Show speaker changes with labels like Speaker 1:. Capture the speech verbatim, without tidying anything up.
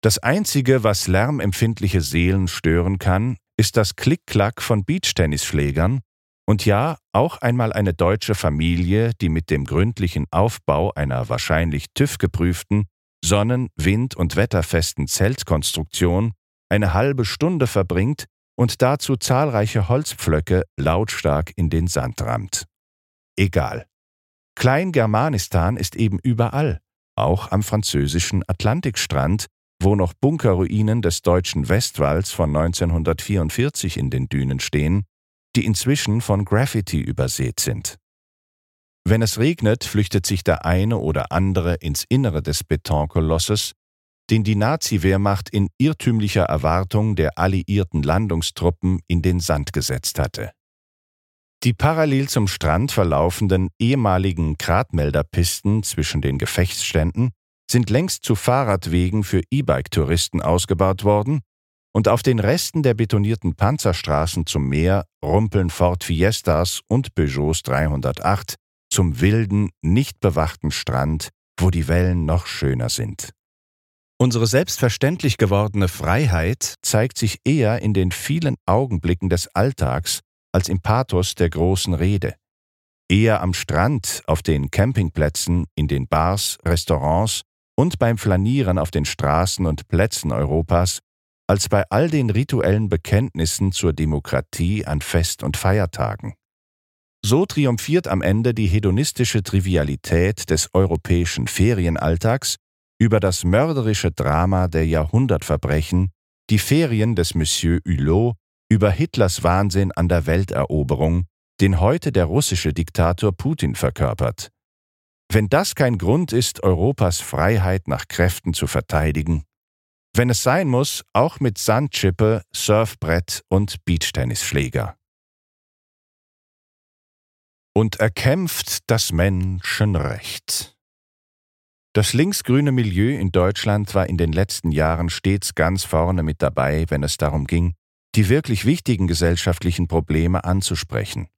Speaker 1: Das Einzige, was lärmempfindliche Seelen stören kann, ist das Klick-Klack von Beachtennisschlägern und ja, auch einmal eine deutsche Familie, die mit dem gründlichen Aufbau einer wahrscheinlich TÜV-geprüften, sonnen-, wind- und wetterfesten Zeltkonstruktion eine halbe Stunde verbringt und dazu zahlreiche Holzpflöcke lautstark in den Sand rammt. Egal. Kleingermanistan ist eben überall, auch am französischen Atlantikstrand, wo noch Bunkerruinen des deutschen Westwalls von neunzehnhundertvierundvierzig in den Dünen stehen, die inzwischen von Graffiti übersät sind. Wenn es regnet, flüchtet sich der eine oder andere ins Innere des Betonkolosses, den die Nazi-Wehrmacht in irrtümlicher Erwartung der alliierten Landungstruppen in den Sand gesetzt hatte. Die parallel zum Strand verlaufenden ehemaligen Gradmelderpisten zwischen den Gefechtsständen sind längst zu Fahrradwegen für E-Bike-Touristen ausgebaut worden und auf den Resten der betonierten Panzerstraßen zum Meer rumpeln Ford Fiestas und Peugeots dreihundertacht zum wilden, nicht bewachten Strand, wo die Wellen noch schöner sind. Unsere selbstverständlich gewordene Freiheit zeigt sich eher in den vielen Augenblicken des Alltags als im Pathos der großen Rede. Eher am Strand, auf den Campingplätzen, in den Bars, Restaurants und beim Flanieren auf den Straßen und Plätzen Europas, als bei all den rituellen Bekenntnissen zur Demokratie an Fest- und Feiertagen. So triumphiert am Ende die hedonistische Trivialität des europäischen Ferienalltags über das mörderische Drama der Jahrhundertverbrechen, die Ferien des Monsieur Hulot, über Hitlers Wahnsinn an der Welteroberung, den heute der russische Diktator Putin verkörpert. Wenn das kein Grund ist, Europas Freiheit nach Kräften zu verteidigen, wenn es sein muss, auch mit Sandchippe, Surfbrett und Beachtennisschläger. Und erkämpft das Menschenrecht. Das linksgrüne Milieu in Deutschland war in den letzten Jahren stets ganz vorne mit dabei, wenn es darum ging, die wirklich wichtigen gesellschaftlichen Probleme anzusprechen.